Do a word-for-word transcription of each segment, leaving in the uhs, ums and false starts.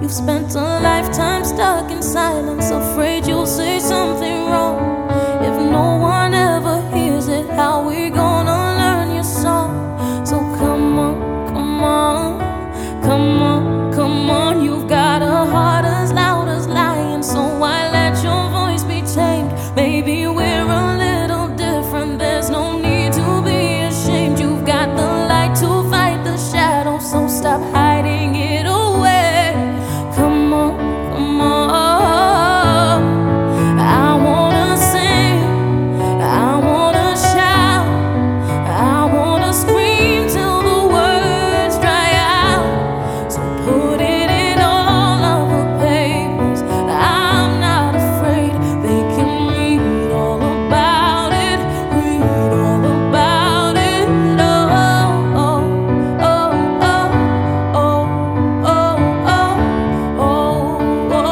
You've spent a lifetime stuck in silence, afraid you'll say something wrong. If no one ever hears it, how we gonna learn your song? So come on, come on, come on, come on. You've got a heart as loud as lion, so why let your voice be tamed? Maybe we're a little different, there's no need to be ashamed. You've got the light to fight the shadow, so stop hiding it away. Come on, come on. I wanna sing, I wanna shout, I wanna scream till the words dry out. So put it in all of the papers, I'm not afraid. They can read all about it, read all about it. Oh, oh, oh, oh, oh, oh, oh, oh, oh,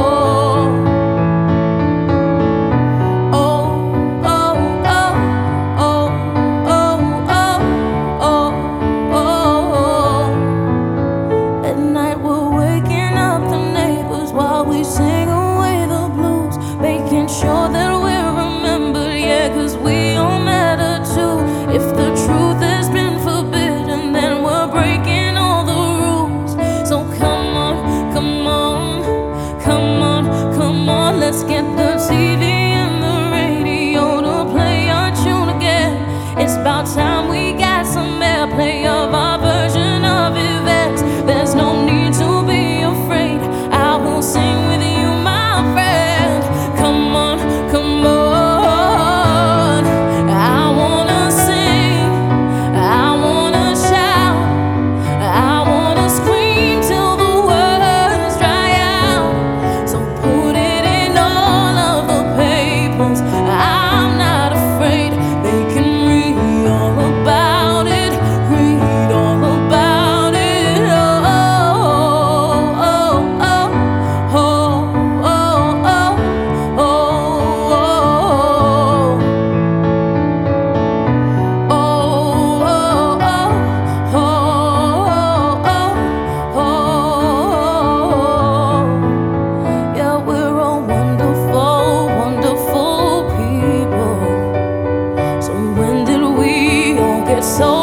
At night we're waking up the neighbors while we sing away the blues, making sure that we're remembered, yeah, 'cause we all matter too. If the truth has been forbidden, then we're breaking all the rules. So come on, come on, come on, come on. Let's get the T V and the radio to play our tune again. It's about time we got some airplay of our version of events. There's no need to be afraid, I will sing with you, my friend. Come on, come on. I wanna sing, I wanna shout, I wanna scream till the words dry out. So put it in all of the papers, I'm not afraid. They can read all about it, read all about it. Oh, oh, oh, oh, oh, oh, oh, yeah, we're all wonderful, wonderful people. So when did we all get so